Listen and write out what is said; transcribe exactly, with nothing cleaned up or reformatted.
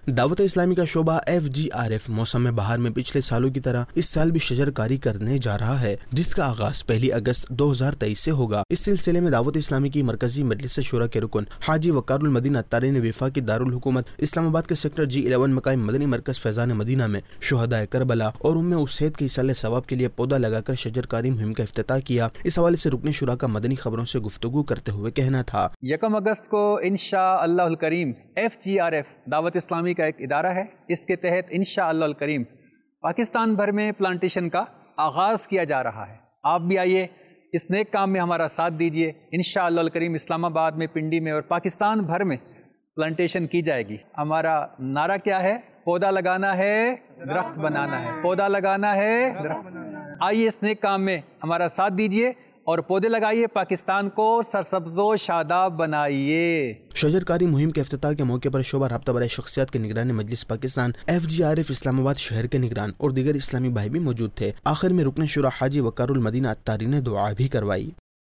دعوت اسلامی کا شعبہ ایف جی آر ایف موسم بہار میں پچھلے سالوں کی طرح اس سال بھی شجر کاری کرنے جا رہا ہے، جس کا آغاز پہلی اگست دو ہزار تیئیس سے ہوگا۔ اس سلسلے میں دعوت اسلامی کی مرکزی مجلس شورا کے رکن حاجی وقار المدینہ اتاری نے وفاقی دارالحکومت اسلام آباد کے سیکٹر جی الیون میں قائم مدنی مرکز فیضان مدینہ میں شہدائے کربلا اور ام اسید کے ایصال ثواب کے لیے پودا لگا کر شجر کاری مہم کا افتتاح کیا۔ اس حوالے سے رکن شورا کا مدنی خبروں سے گفتگو کرتے ہوئے کہنا تھا، یکم اگست کو انشاء اللہ الکریم ایف جی آر ایف دعوت اسلامی کا ایک ادارہ ہے، اس کے تحت انشاء اللہ الکریم پاکستان بھر میں پلانٹیشن کا آغاز کیا جا رہا ہے۔ آپ بھی آئیے، اس نیک کام میں ہمارا ساتھ دیجیے۔ انشاء اللہ الکریم اسلام آباد میں، پنڈی میں اور پاکستان بھر میں پلانٹیشن کی جائے گی۔ ہمارا نعرہ کیا ہے؟ پودا لگانا ہے، درخت بنانا ہے۔ پودا لگانا ہے، درخت بنانا ہے۔ آئیے اس نیک کام میں ہمارا ساتھ دیجیے اور پودے لگائیے، پاکستان کو سرسبز و شاداب بنائیے۔ شجر کاری مہم کے افتتاح کے موقع پر شعبہ رابطہ برائے شخصیات کے نگران مجلس Pakistan F G R F Islamabad شہر کے نگران اور دیگر اسلامی بھائی بھی موجود تھے۔ آخر میں رکن شورا حاجی وقار المدینہ اتاری نے دعا بھی کروائی۔